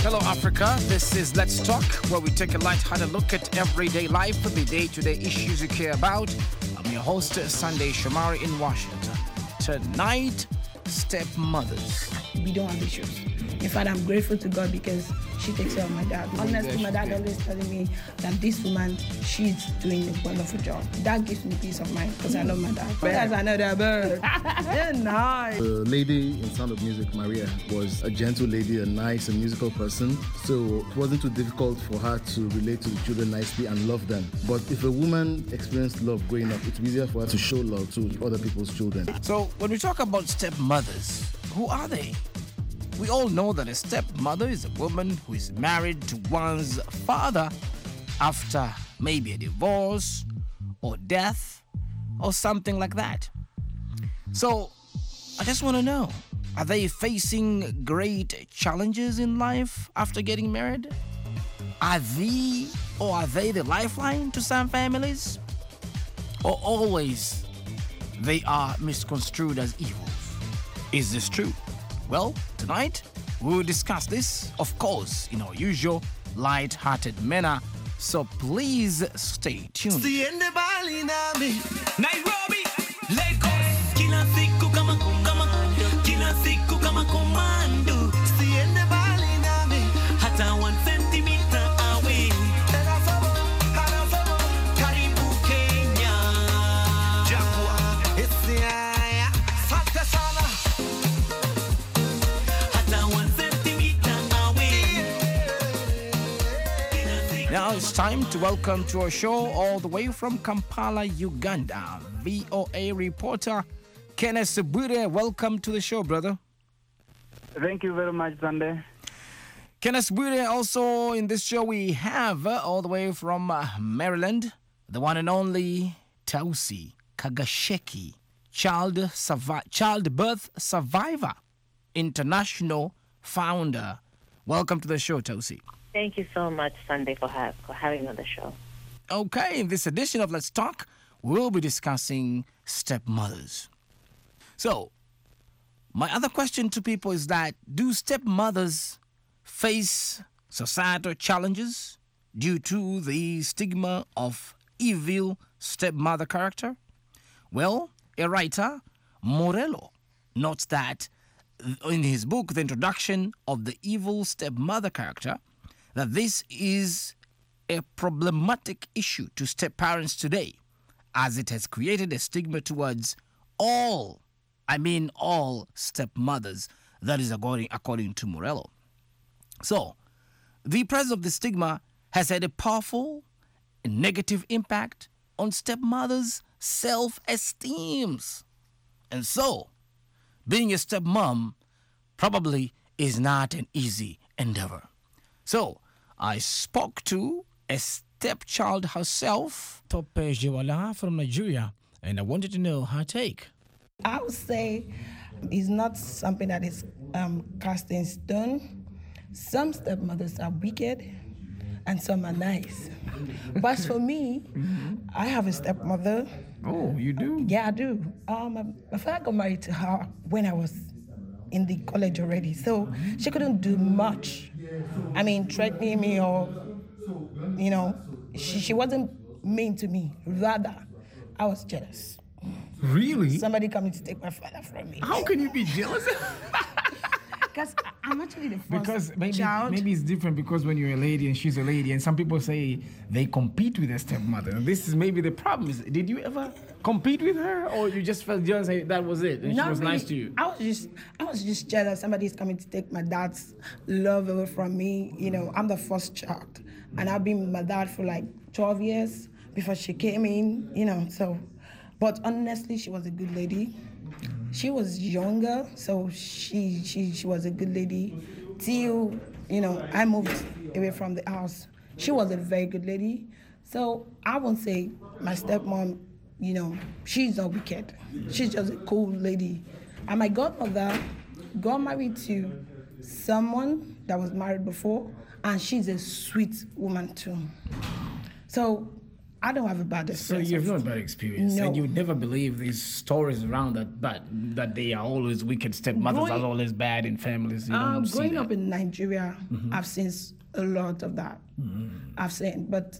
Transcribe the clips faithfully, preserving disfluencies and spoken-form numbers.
Hello, Africa. This is Let's Talk, where we take a light-hearted look at everyday life, the day-to-day issues you care about. I'm your host, Sunday Shomari in Washington. Tonight, stepmothers. We don't have issues. In fact, I'm grateful to God because she takes care of my dad. Honestly, my dad always telling me that this woman, she's doing a wonderful job. That gives me peace of mind because I know my dad. That's another bird. They're nice. The lady in Sound of Music, Maria, was a gentle lady, a nice and musical person. So it wasn't too difficult for her to relate to the children nicely and love them. But if a woman experienced love growing up, it's easier for her to show love to other people's children. So when we talk about stepmothers, who are they? We all know that a stepmother is a woman who is married to one's father after maybe a divorce or death or something like that. So I just want to know, are they facing great challenges in life after getting married? Are they or are they the lifeline to some families? Or always they are misconstrued as evils? Is this true? Well, tonight, we will discuss this, of course, in our usual light-hearted manner, so please stay tuned. Nairobi, Lagos, kila siku kama kama, kila siku kama komando. Siende bali nami, hata one centimeter away. Karibu Kenya, Jaguar, it's the aya, asante sana. Now it's time to welcome to our show all the way from Kampala, Uganda, V O A reporter Kenneth Bwire. Welcome to the show, brother. Thank you very much, Sunday. Kenneth Bwire, also in this show we have uh, all the way from uh, Maryland, the one and only Tausi Kagasheki, child survi- childbirth survivor, international founder. Welcome to the show, Tausi. Thank you so much, Sunday, for, have, for having me on the show. Okay, in this edition of Let's Talk, we'll be discussing stepmothers. So, my other question to people is that, do stepmothers face societal challenges due to the stigma of evil stepmother character? Well, a writer, Morello, notes that in his book, The Introduction of the Evil Stepmother Character, that this is a problematic issue to step-parents today, as it has created a stigma towards all, I mean all stepmothers. That is according, according to Morello. So, the presence of the stigma has had a powerful and negative impact on stepmothers' self-esteems. And so, being a stepmom probably is not an easy endeavor. So, I spoke to a stepchild herself, Tope Jewala from Nigeria, and I wanted to know her take. I would say it's not something that is um, cast in stone. Some stepmothers are wicked and some are nice. But for me, mm-hmm. I have a stepmother. Oh, you do? Yeah, I do. Um, my father got married to her when I was in the college already, so she couldn't do much. I mean, threatening me or, you know, she, she wasn't mean to me. Rather, I was jealous. Really? Somebody coming to take my father from me. How can you be jealous? Because I'm actually the first because maybe, child. Maybe it's different because when you're a lady and she's a lady, and some people say they compete with their stepmother. And this is maybe the problem. Is, did you ever compete with her, or you just felt jealous and that was it, and Not she was really. nice to you? I was just, I was just jealous. Somebody's coming to take my dad's love away from me. You know, I'm the first child, and I've been with my dad for like twelve years before she came in. You know, so, but honestly, she was a good lady. She was younger, so she she she was a good lady. Till, you know, I moved away from the house. She was a very good lady. So I won't say my stepmom, you know, she's not wicked. She's just a cool lady. And my godmother got married to someone that was married before, and she's a sweet woman too. So I don't have a bad So experience. you've of- not bad experience, No. and you never believe these stories around that, but that they are always wicked stepmothers, Growing- are always bad in families. You Um, don't see growing that. up in Nigeria, I've seen s- a lot of that. I've seen, but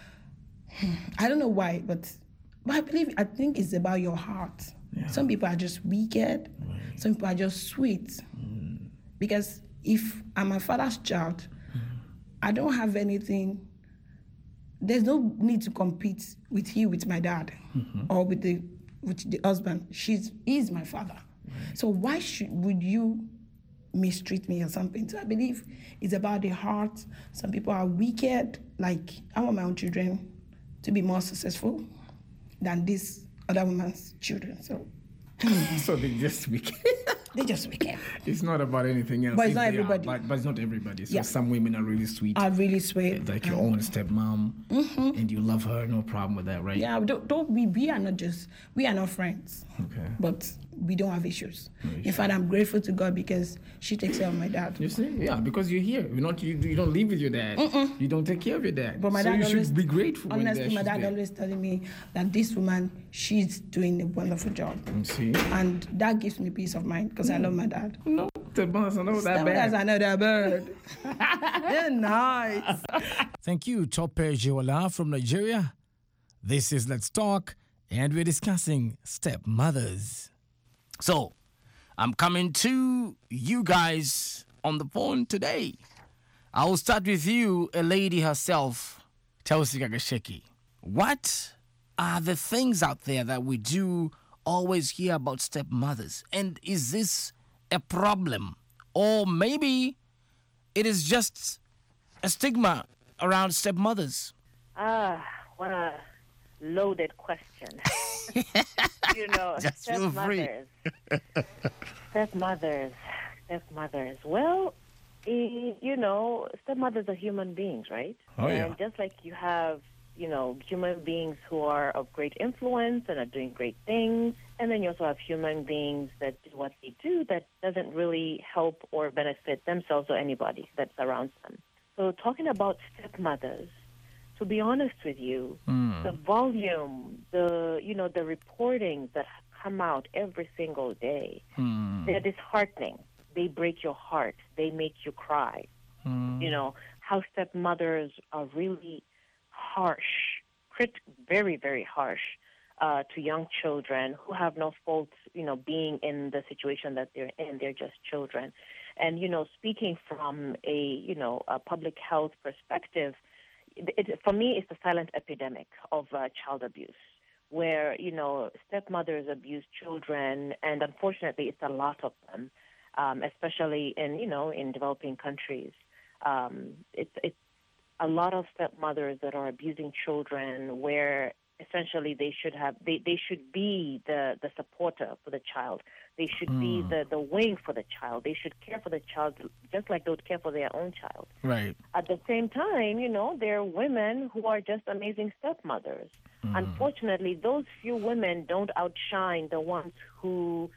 I don't know why, but, but I believe, I think it's about your heart. Some people are just wicked, some people are just sweet. Because if I'm my father's child, I don't have anything, there's no need to compete with you, with my dad, or with the with the husband. She's he's my father. So why should would you mistreat me or something? So I believe it's about the heart. Some people are wicked. Like I want my own children to be more successful than this other woman's children. So So they just wicked. they're just wicked. It's not about anything else. But it's If not they are, everybody. but, but it's not everybody. So Yeah. some women are really sweet, Are really sweet. like your own stepmom, and you love her. No problem with that, right? Yeah, don't, don't we, we are not just, we are not friends. Okay. But we don't have issues. In fact, I'm grateful to God because she takes care of my dad. You see, yeah, because you're here. You're not. You, you don't live with your dad. You don't take care of your dad. But my so dad you always, should be grateful. honestly, when my she's dad there. always telling me that this woman, she's doing a wonderful job. You see, And that gives me peace of mind because I love my dad. no, stepmothers are not that That's bad. another bird. They're nice. Thank you, Tope Jiwala from Nigeria. This is Let's Talk, and we're discussing stepmothers. So, I'm coming to you guys on the phone today. I will start with you, a lady herself, Chelsea Gagasheki. What are the things out there that we do always hear about stepmothers? And is this a problem? Or maybe it is just a stigma around stepmothers? Ah, what a loaded question. you know, Just feel free. stepmothers. stepmothers. Stepmothers. Well, eh, you know, stepmothers are human beings, right? Oh, yeah. And just like you have, you know, human beings who are of great influence and are doing great things, and then you also have human beings that do what they do that doesn't really help or benefit themselves or anybody that surrounds them. So talking about stepmothers, to be honest with you, the volume, the you know, the reportings that come out every single day, they're disheartening. They break your heart. They make you cry. You know, how stepmothers are really harsh, crit- very, very harsh uh, to young children who have no fault, you know, being in the situation that they're in. They're just children. And, you know, speaking from a, you know, a public health perspective, it, it, for me, it's a silent epidemic of uh, child abuse, where, you know, stepmothers abuse children, and unfortunately, it's a lot of them, um, especially in, you know, in developing countries. Um, it's it's a lot of stepmothers that are abusing children, where essentially they should have they, they should be the, the supporter for the child. They should be the, the wing for the child. They should care for the child just like they would care for their own child. Right. At the same time, you know, there are women who are just amazing stepmothers. Unfortunately, those few women don't outshine the ones who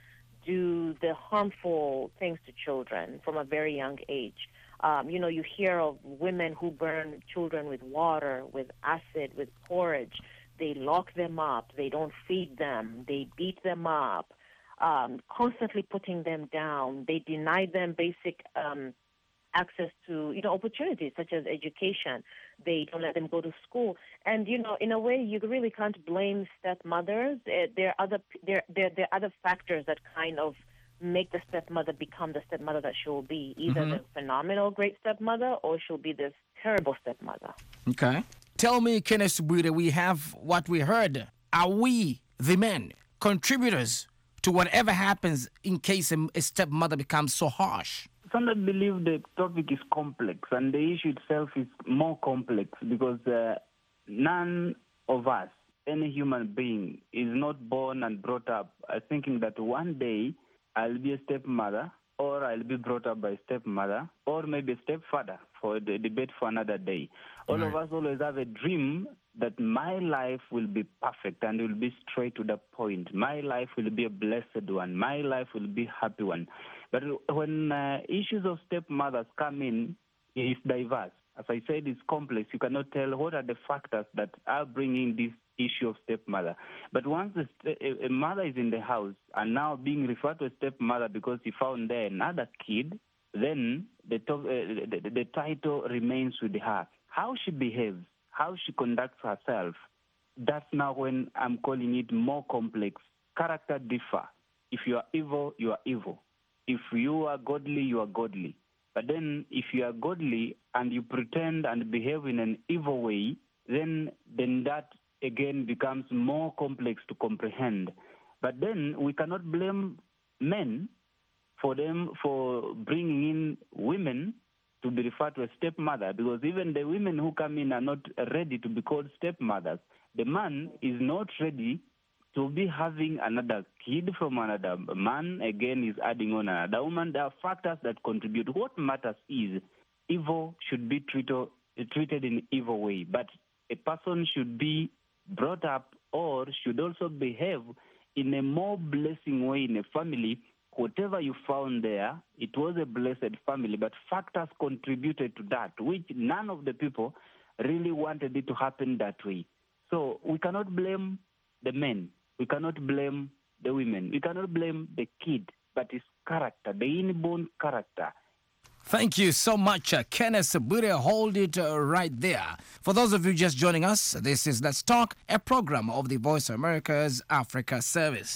do the harmful things to children from a very young age. Um, you know, you hear of women who burn children with water, with acid, with porridge. They lock them up. They don't feed them. They beat them up, um, constantly putting them down. They deny them basic um, access to, you know, opportunities such as education. They don't let them go to school. And, you know, in a way, you really can't blame stepmothers. Eh, There are other, there, there, there are other factors that kind of make the stepmother become the stepmother that she will be, either the phenomenal great stepmother or she'll be this terrible stepmother. Okay. Tell me, Kenneth Buire, we have what we heard. Are we, the men, contributors to whatever happens in case a, a stepmother becomes so harsh? Some believe the topic is complex, and the issue itself is more complex because uh, none of us, any human being, is not born and brought up uh, thinking that one day I'll be a stepmother, or I'll be brought up by a stepmother, or maybe a stepfather, for the debate for another day. All of us always have a dream that my life will be perfect and will be straight to the point. My life will be a blessed one. My life will be a happy one. But when uh, issues of stepmothers come in, it's diverse. as I said, is complex. You cannot tell what are the factors that are bringing this issue of stepmother. But once the, a, a mother is in the house and now being referred to as stepmother because she found there another kid, then the, to, uh, the, the, the title remains with her. How she behaves, how she conducts herself, that's now when I'm calling it more complex. Character differ. If you are evil, you are evil. If you are godly, you are godly. But then if you are godly and you pretend and behave in an evil way, then then that again becomes more complex to comprehend. But then we cannot blame men for them for bringing in women to be referred to as stepmother, because even the women who come in are not ready to be called stepmothers. The man is not ready to be having another kid from another man, again, is adding on another woman. There are factors that contribute. What matters is evil should be treated, treated in an evil way, but a person should be brought up or should also behave in a more blessing way in a family. Whatever you found there, it was a blessed family, but factors contributed to that, which none of the people really wanted it to happen that way. So we cannot blame the men. We cannot blame the women. We cannot blame the kid, but his character, the inborn character. Thank you so much, uh, Kenneth Sebwire. Hold it uh, right there. For those of you just joining us, this is Let's Talk, a program of the Voice of America's Africa Service.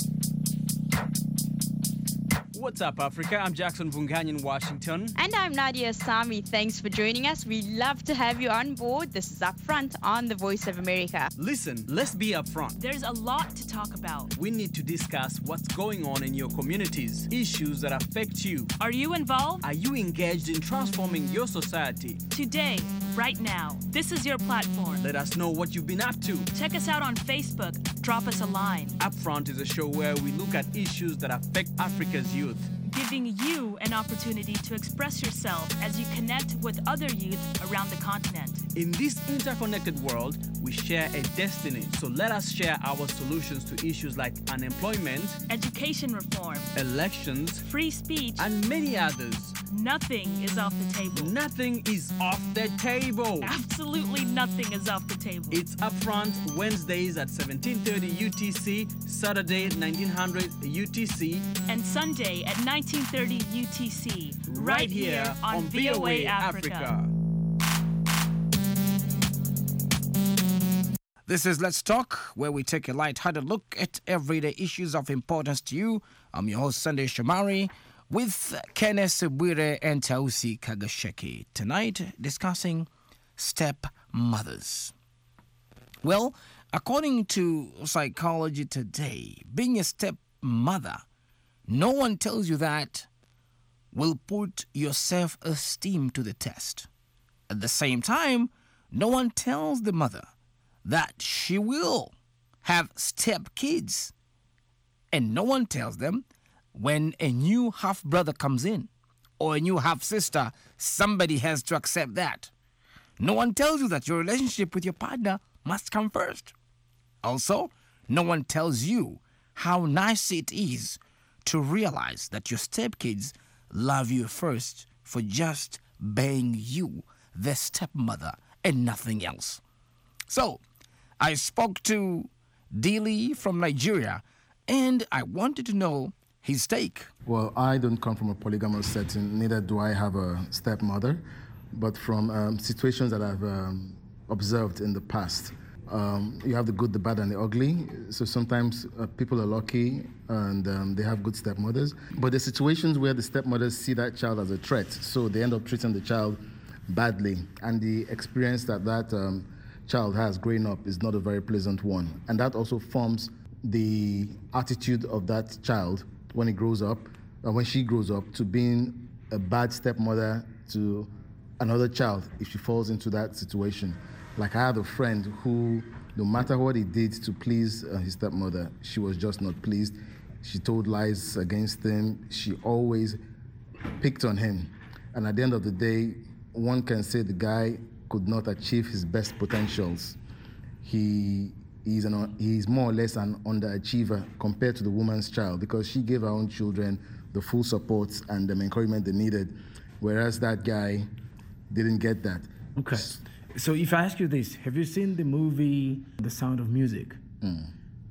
What's up, Africa? I'm Jackson Vungany in Washington. And I'm Nadia Sami. Thanks for joining us. We love to have you on board. This is Upfront on the Voice of America. Listen, let's be upfront. There's a lot to talk about. We need to discuss what's going on in your communities, issues that affect you. Are you involved? Are you engaged in transforming your society? Today, right now, this is your platform. Let us know what you've been up to. Check us out on Facebook. Drop us a line. Upfront is a show where we look at issues that affect Africa's youth, giving you an opportunity to express yourself as you connect with other youth around the continent. In this interconnected world, we share a destiny. So let us share our solutions to issues like unemployment, education reform, elections, free speech, and many others. Nothing is off the table. Nothing is off the table. Absolutely nothing is off the table. It's Upfront Wednesdays at seventeen thirty U T C, Saturday nineteen hundred U T C, and Sunday at nineteen thirty U T C, right, right here, here on, on V O A Africa. Africa. This is Let's Talk, where we take a light-hearted look at everyday issues of importance to you. I'm your host, Sunday Shomari, with Kenneth Sebwire and Tausi Kagasheki. Tonight, discussing stepmothers. Well, according to Psychology Today, being a stepmother, no one tells you that will put your self-esteem to the test. At the same time, no one tells the mother that she will have step-kids. And no one tells them when a new half-brother comes in or a new half-sister, somebody has to accept that. No one tells you that your relationship with your partner must come first. Also, no one tells you how nice it is to realize that your stepkids love you first for just being you, their stepmother, and nothing else. So, I spoke to Dili from Nigeria, and I wanted to know his take. Well, I don't come from a polygamous setting, neither do I have a stepmother, but from um, situations that I've um, observed in the past. Um, you have the good, the bad, and the ugly. So sometimes uh, people are lucky and um, they have good stepmothers. But the situations where the stepmothers see that child as a threat, so they end up treating the child badly. And the experience that that um, child has growing up is not a very pleasant one. And that also forms the attitude of that child when he grows up, or when she grows up, to being a bad stepmother to another child if she falls into that situation. Like I had a friend who, no matter what he did to please uh, his stepmother, she was just not pleased. She told lies against him. She always picked on him. And at the end of the day, one can say the guy could not achieve his best potentials. He he's, an, he's more or less an underachiever compared to the woman's child, because she gave her own children the full support and the encouragement they needed, whereas that guy didn't get that. Okay. So if I ask you this, have you seen the movie The Sound of Music? Mm.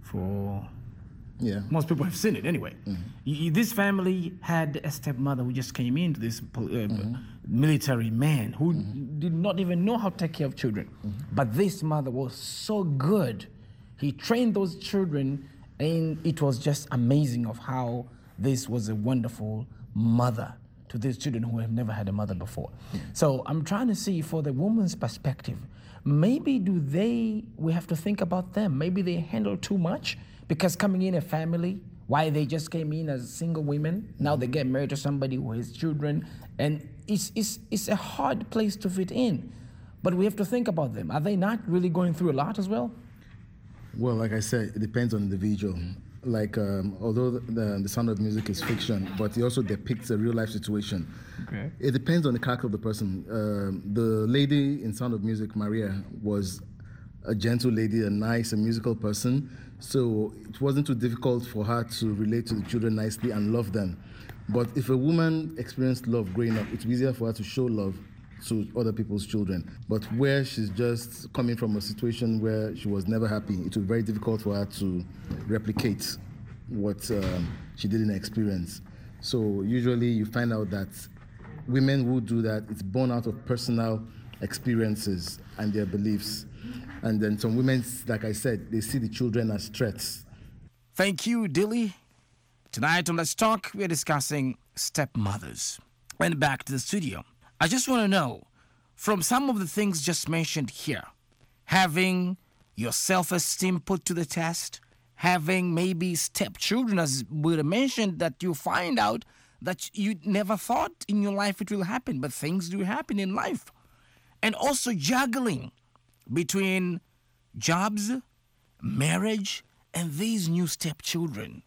For Yeah. most people have seen it anyway. Mm-hmm. Y- y- This family had a stepmother who just came into this pol- uh, Mm-hmm. military man who did not even know how to take care of children. Mm-hmm. But this mother was so good. He trained those children, and it was just amazing of how this was a wonderful mother to these children who have never had a mother before. So I'm trying to see, for the woman's perspective, maybe do they, we have to think about them. Maybe they handle too much, because coming in a family, why they just came in as single women, now they get married to somebody who has children, and it's, it's, it's a hard place to fit in. But we have to think about them. Are they not really going through a lot as well? Well, like I said, it depends on the individual. Like, um, although the, the, the Sound of Music is fiction, but it also depicts a real life situation. Okay. It depends on the character of the person. Um, the lady in Sound of Music, Maria, was a gentle lady, a nice, a musical person. So it wasn't too difficult for her to relate to the children nicely and love them. But if a woman experienced love growing up, it's easier for her to show love to other people's children. But where she's just coming from a situation where she was never happy, it will be very difficult for her to replicate what um, she didn't experience. So usually you find out that women who do that, it's born out of personal experiences and their beliefs. And then some women, like I said, they see the children as threats. Thank you, Dilly. Tonight on Let's Talk, we're discussing stepmothers. And back to the studio. I just want to know, from some of the things just mentioned here, having your self-esteem put to the test, having maybe stepchildren, as we mentioned, that you find out that you never thought in your life it will happen, but things do happen in life. And also juggling between jobs, marriage, and these new stepchildren.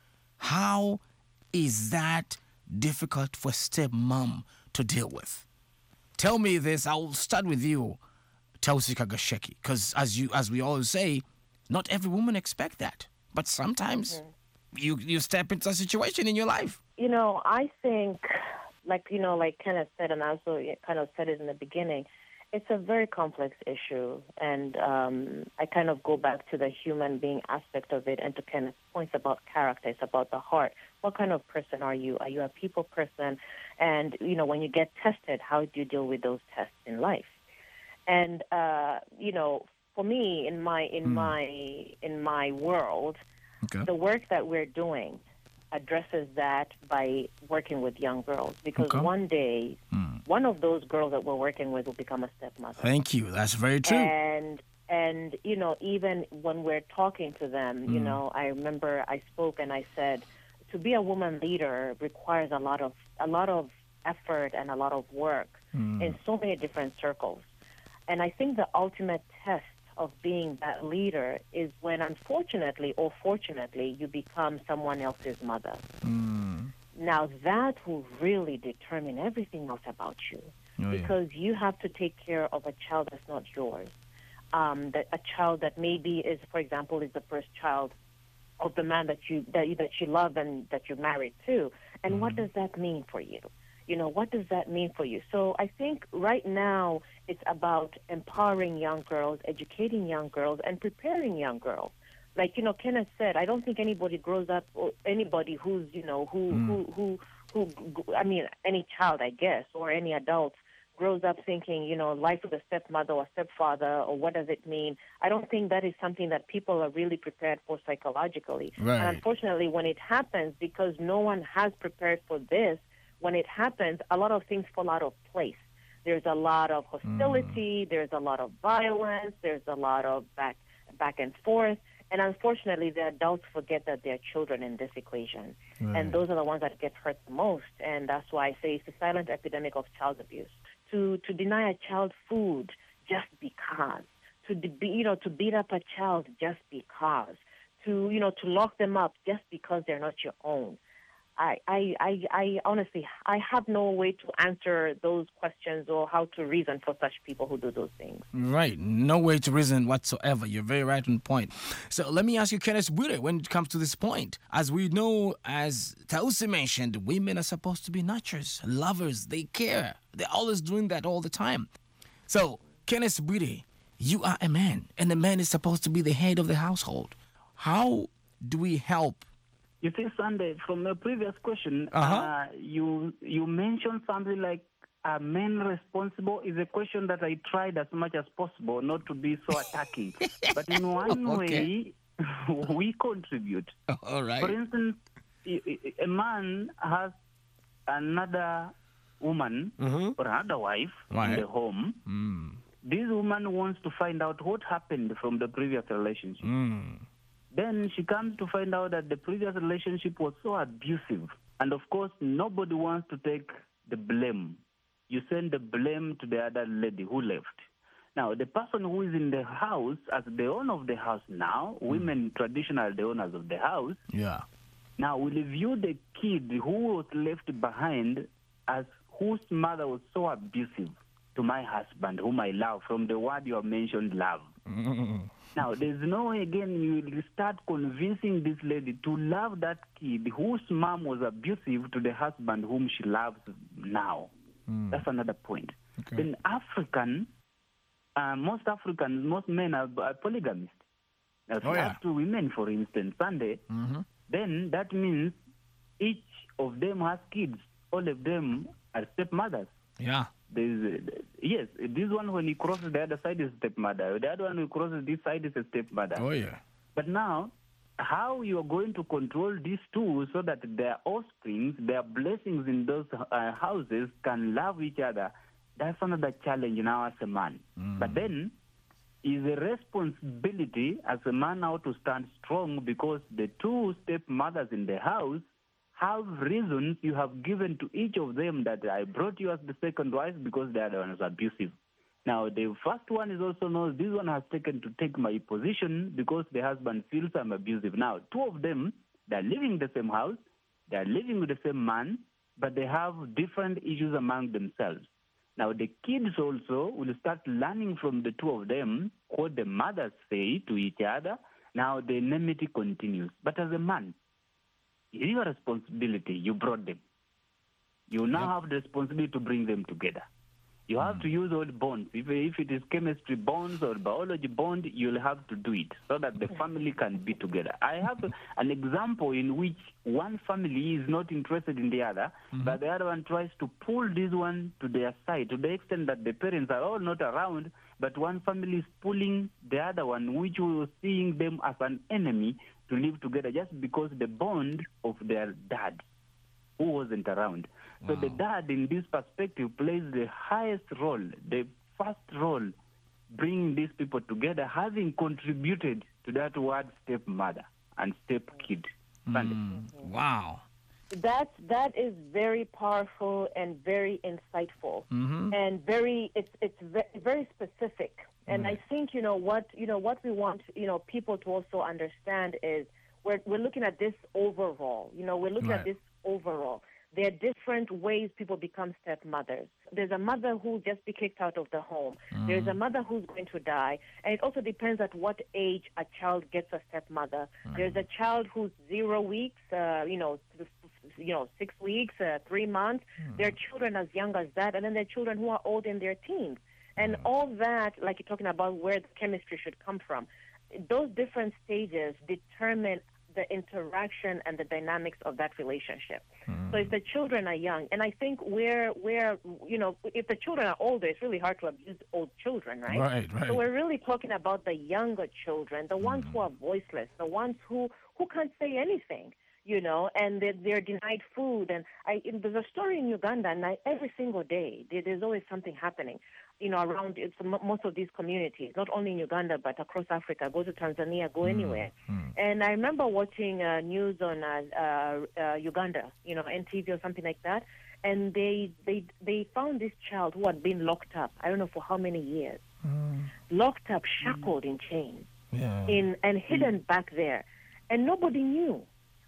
How is that difficult for stepmom to deal with? Tell me this. I'll start with you, Tausika Gasheki, because as you as we always say, not every woman expect that, but sometimes mm-hmm. you you step into a situation in your life. You know, I think, like you know, like Kenneth said, and I also kind of said it in the beginning, it's a very complex issue, and um, I kind of go back to the human being aspect of it, and to Kenneth's points about character. It's about the heart. What kind of person are you? Are you a people person? And, you know, when you get tested, how do you deal with those tests in life? And, uh, you know, for me, in my in mm. my in my world, okay. the work that we're doing addresses that by working with young girls. Because okay. one day, mm. one of those girls that we're working with will become a stepmother. Thank you. That's very true. And, and you know, even when we're talking to them, mm. you know, I remember I spoke and I said, to be a woman leader requires a lot of a lot of effort and a lot of work mm. in so many different circles. And I think the ultimate test of being that leader is when, unfortunately or fortunately, you become someone else's mother. Mm. Now, that will really determine everything else about you, oh, because yeah. you have to take care of a child that's not yours. Um, that a child that maybe is, for example, is the first child of the man that you that you, that you love and that you're married to. And mm-hmm. what does that mean for you? You know, what does that mean for you? So I think right now it's about empowering young girls, educating young girls, and preparing young girls. Like, you know, Kenneth said, I don't think anybody grows up, or anybody who's, you know, who, mm. who, who, who, I mean, any child, I guess, or any adult grows up thinking, you know, life with a stepmother or stepfather, or what does it mean? I don't think that is something that people are really prepared for psychologically. Right. And unfortunately, when it happens, because no one has prepared for this, when it happens, a lot of things fall out of place. There's a lot of hostility, mm. there's a lot of violence, there's a lot of back back and forth. And unfortunately, the adults forget that they're children in this equation. Right. And those are the ones that get hurt the most. And that's why I say it's a silent epidemic of child abuse. To to deny a child food just because, to be, you know, to beat up a child just because, to you know, to lock them up just because they're not your own. I, I, I, I honestly, I have no way to answer those questions or how to reason for such people who do those things. Right. No way to reason whatsoever. You're very right on point. So let me ask you, Kenneth Bwire, when it comes to this point, as we know, as Tausi mentioned, women are supposed to be nurturers, lovers. They care. They're always doing that all the time. So, Kenneth Bwire, you are a man, and the man is supposed to be the head of the household. How do we help? You see, Sunday, from the previous question, Uh-huh. uh, you you mentioned something like, are men responsible? Is a question that I tried as much as possible not to be so attacking. But in one Okay. way, we contribute. All right. For instance, i- i- a man has another woman Mhm. or another wife Right. in the home. Mm. This woman wants to find out what happened from the previous relationship. Mm. Then she comes to find out that the previous relationship was so abusive. And of course, nobody wants to take the blame. You send the blame to the other lady who left. Now, the person who is in the house, as the owner of the house now, women traditionally the owners of the house, Yeah. now will view the kid who was left behind as whose mother was so abusive to my husband, whom I love, from the word you have mentioned, love. Mm. Now, there's no way, again, you will start convincing this lady to love that kid whose mom was abusive to the husband whom she loves now. Mm. That's another point. Okay. Then African, uh, most Africans, most men are, are polygamists. Now, if Oh, you yeah. have two women, for instance, Sunday, Mhm. then that means each of them has kids. All of them are stepmothers. Yeah. There's, uh, yes, this one when he crosses the other side is stepmother. The other one who crosses this side is a stepmother. Oh, yeah. But now, how you are going to control these two so that their offspring, their blessings in those uh, houses can love each other, that's another challenge now as a man. But then, is a responsibility as a man now to stand strong because the two stepmothers in the house have reasons you have given to each of them that I brought you as the second wife because the other one is abusive. Now, the first one is also knows this one has taken to take my position because the husband feels I'm abusive. Now, two of them, they're living in the same house, they're living with the same man, but they have different issues among themselves. Now, the kids also will start learning from the two of them what the mothers say to each other. Now, the enmity continues. But as a man, it's your responsibility. You brought them. You now have the responsibility to bring them together. You have to use all bonds. If, if it is chemistry bonds or biology bond, you'll have to do it so that the family can be together. I have an example in which one family is not interested in the other, but the other one tries to pull this one to their side to the extent that the parents are all not around, but one family is pulling the other one, which was seeing them as an enemy to live together just because the bond of their dad who wasn't around. So the dad, in this perspective, plays the highest role, the first role, bringing these people together, having contributed to that word stepmother and stepkid. Mm. Wow. That that is very powerful and very insightful, Mhm. and very it's it's ve- very specific. And I think you know what you know what we want you know people to also understand is we're we're looking at this overall. You know we're looking Right. at this overall. There are different ways people become stepmothers. There's a mother who just be kicked out of the home. There's a mother who's going to die. And it also depends at what age a child gets a stepmother. There's a child who's zero weeks, uh, you know, th- you know, six weeks, uh, three months. There are children as young as that. And then there are children who are old in their teens. And all that, like you're talking about where the chemistry should come from, those different stages determine the interaction and the dynamics of that relationship. So if the children are young, and I think where where you know if the children are older, it's really hard to abuse old children, right? Right, right. So we're really talking about the younger children, the ones who are voiceless, the ones who who can't say anything, you know, and they're, they're denied food. And I there's a story in Uganda, and I, every single day there, there's always something happening. You know, around it's m- most of these communities, not only in Uganda but across Africa. Go to Tanzania, go anywhere. And I remember watching uh, news on uh, uh, uh, Uganda, you know, N T V or something like that, and they they they found this child who had been locked up. I don't know for how many years, locked up, shackled in chains, Yeah. in and hidden back there, and nobody knew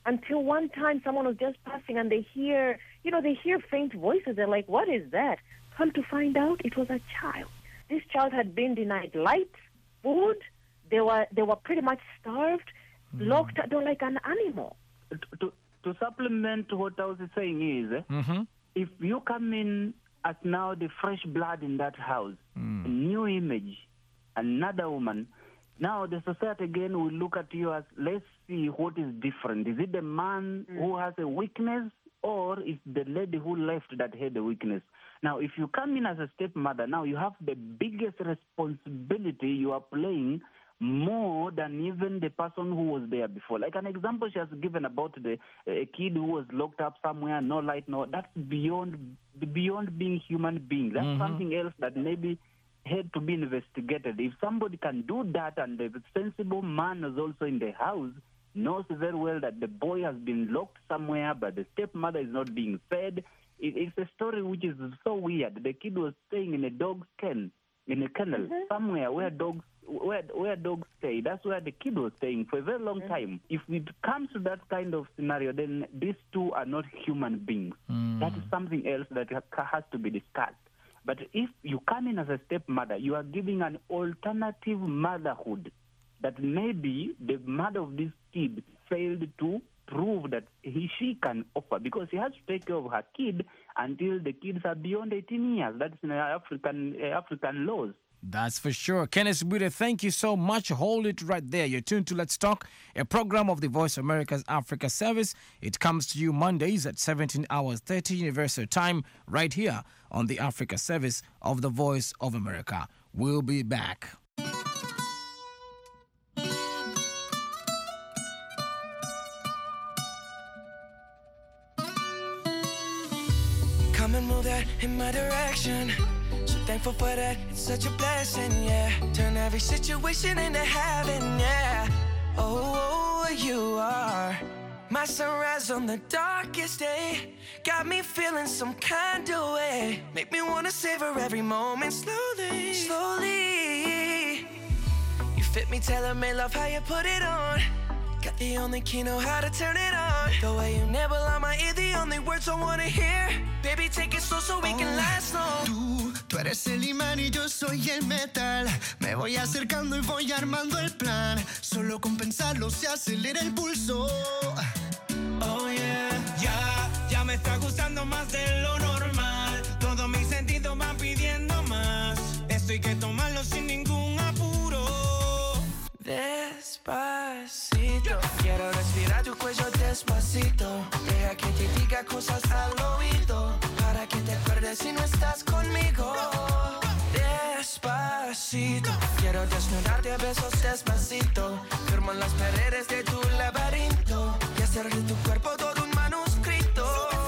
Until one time someone was just passing and they hear, you know, they hear faint voices. They're like, what is that? Come to find out, it was a child. This child had been denied light, food. They were they were pretty much starved, mm. locked out like an animal. To, to, to supplement what I was saying is, Mm-hmm. if you come in as now the fresh blood in that house, Mm. a new image, another woman, now the society again will look at you as, let's see what is different. Is it the man Mm. who has a weakness, or is the lady who left that had a weakness? Now, if you come in as a stepmother, now you have the biggest responsibility you are playing more than even the person who was there before. Like an example she has given about the a kid who was locked up somewhere, no light, no, that's beyond beyond being human being. That's Mhm. something else that maybe had to be investigated. If somebody can do that and the sensible man is also in the house, knows very well that the boy has been locked somewhere, but the stepmother is not being fed, it, it's a story which is so weird. The kid was staying in a dog's ken, in a kennel, Mhm. somewhere where dogs where where dogs stay. That's where the kid was staying for a very long Mhm. time. If it comes to that kind of scenario, then these two are not human beings. Mm. That is something else that ha- has to be discussed. But if you come in as a stepmother, you are giving an alternative motherhood that maybe the mother of this kid failed to prove that he she can offer, because she has to take care of her kid until the kids are beyond eighteen years. That's in African uh, African laws. That's for sure. Kenneth Bwire, thank you so much. Hold it right there. You're tuned to Let's Talk, a program of the Voice of America's Africa Service. It comes to you Mondays at seventeen hours thirty Universal Time, right here on the Africa Service of the Voice of America. We'll be back. Come and move that in my direction. So thankful for that, it's such a blessing, yeah. Turn every situation into heaven, yeah. Oh, oh, you are my sunrise on the darkest day. Got me feeling some kind of way. Make me wanna savor every moment slowly, slowly. You fit me, tailor-made, love how you put it on. Got the only key, know how to turn it on. The way you never lie my ear, the only words I wanna hear. Baby, take it slow so we can last long. Tú, tú eres el imán y yo soy el metal. Me voy acercando y voy armando el plan. Solo con pensarlo se acelera el pulso. Oh yeah, ya, ya me está gustando más de lo normal. Todos mis sentidos van pidiendo más. Esto hay que tomarlo sin ningún apuro. Despacito, quiero respirar tu cuello despacito. Deja que te diga cosas al oído, para que te acuerdes si no estás conmigo. Despacito, quiero desnudarte a besos despacito. Firmo en las paredes de tu laberinto y hacer de tu cuerpo todo un manuscrito.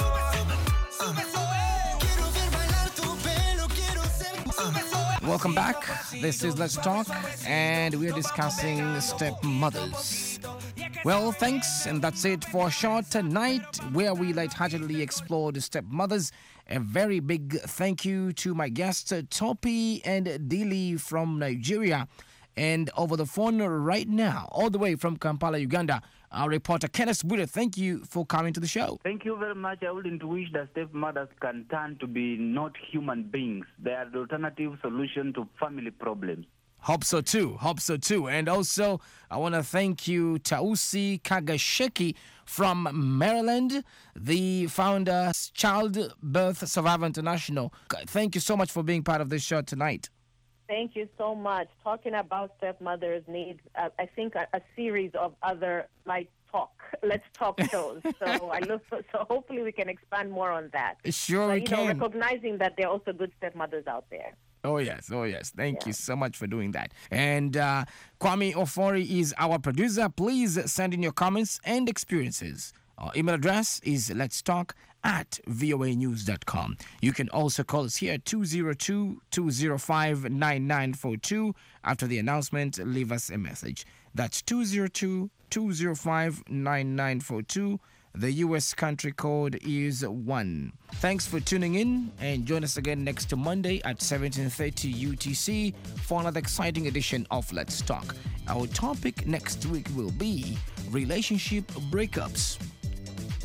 Quiero ver bailar tu pelo, quiero ser. Welcome back. This is Let's Talk, and we're discussing stepmothers. Well, thanks, and that's it for a show tonight, where we lightheartedly explore the stepmothers. A very big thank you to my guests, Topi and Dili from Nigeria. And over the phone right now, all the way from Kampala, Uganda, our reporter Kenneth Bwire. Thank you for coming to the show. Thank you very much. I wouldn't wish that stepmothers can turn to be not human beings. They are the alternative solution to family problems. Hope so too. Hope so too. And also, I want to thank you, Tausi Kagasheki from Maryland, the founder, Childbirth Survivor International. Thank you so much for being part of this show tonight. Thank you so much. Talking about stepmothers needs, uh, I think, a, a series of other like talk, let's talk shows. So I look, for, so hopefully we can expand more on that. Sure, but, we you can. know, recognizing that there are also good stepmothers out there. Oh, yes. Oh, yes. Thank Yeah. you so much for doing that. And uh, Kwame Ofori is our producer. Please send in your comments and experiences. Our email address is let's talk at voa news dot com. You can also call us here at two oh two, two oh five, nine nine four two. After the announcement, leave us a message. That's two oh two, two oh five, nine nine four two. The U S country code is one. Thanks for tuning in, and join us again next Monday at seventeen thirty U T C for another exciting edition of Let's Talk. Our topic next week will be relationship breakups.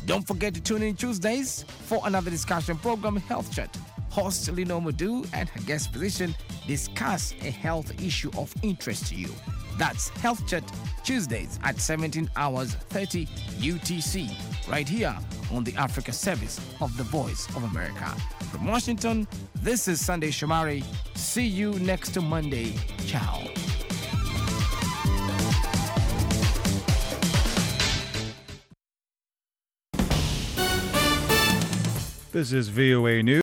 Don't forget to tune in Tuesdays for another discussion program, Health Chat. Host Lino Madu and her guest physician discuss a health issue of interest to you. That's Health Chat Tuesdays at seventeen hours thirty U T C, right here on the Africa service of the Voice of America. From Washington, this is Sunday Shomari. See you next Monday. Ciao. This is V O A News.